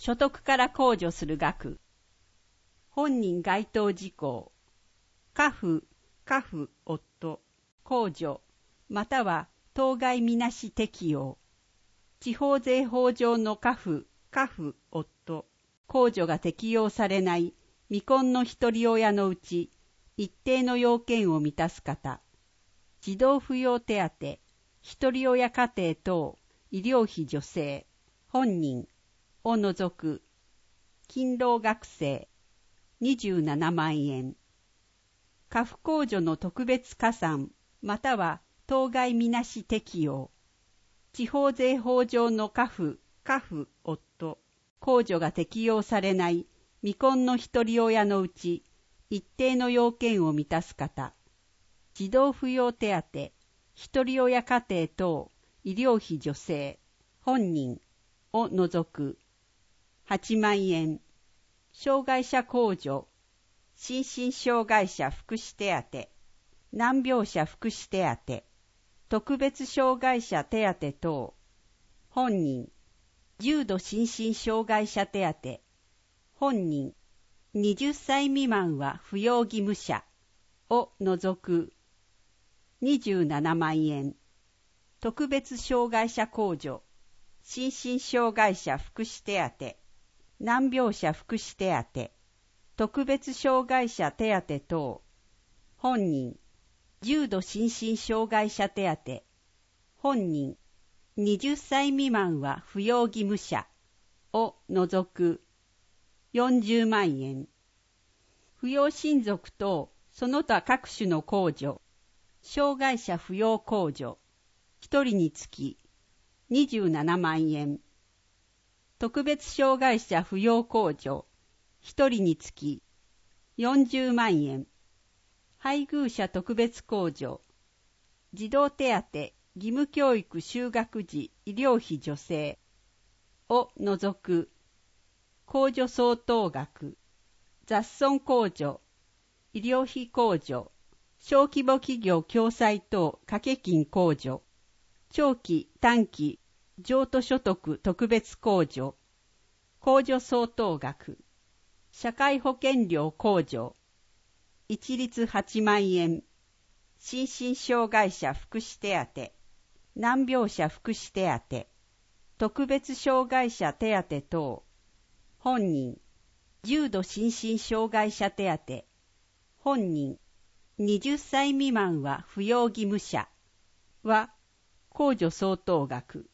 所得から控除する額。本人該当事項。家父、夫、控除、または当該みなし適用。地方税法上の家父、夫、控除が適用されない未婚の一人親のうち、一定の要件を満たす方。児童扶養手当、一人親家庭等、医療費助成、本人を除く、勤労学生、27万円。家父控除の特別加算、または当該みなし適用。地方税法上の家父、夫、控除が適用されない未婚の一人親のうち、一定の要件を満たす方。児童扶養手当、一人親家庭等、医療費助成、本人を除く、8万円。障害者控除、心身障害者福祉手当、難病者福祉手当、特別障害者手当等、本人、重度心身障害者手当、本人、20歳未満は扶養義務者を除く、27万円。特別障害者控除、心身障害者福祉手当、難病者福祉手当、特別障害者手当等、本人、重度心身障害者手当、本人、20歳未満は扶養義務者を除く、40万円。扶養親族等、その他各種の控除、障害者扶養控除、一人につき、27万円。特別障害者扶養控除、一人につき、40万円。配偶者特別控除、児童手当、義務教育就学時医療費助成を除く、控除相当額、雑損控除、医療費控除、小規模企業共済等掛金控除、長期短期譲渡所得特別控除、控除相当額、社会保険料控除、一律8万円、心身障害者福祉手当、難病者福祉手当、特別障害者手当等、本人、重度心身障害者手当、本人、20歳未満は扶養義務者は、控除相当額。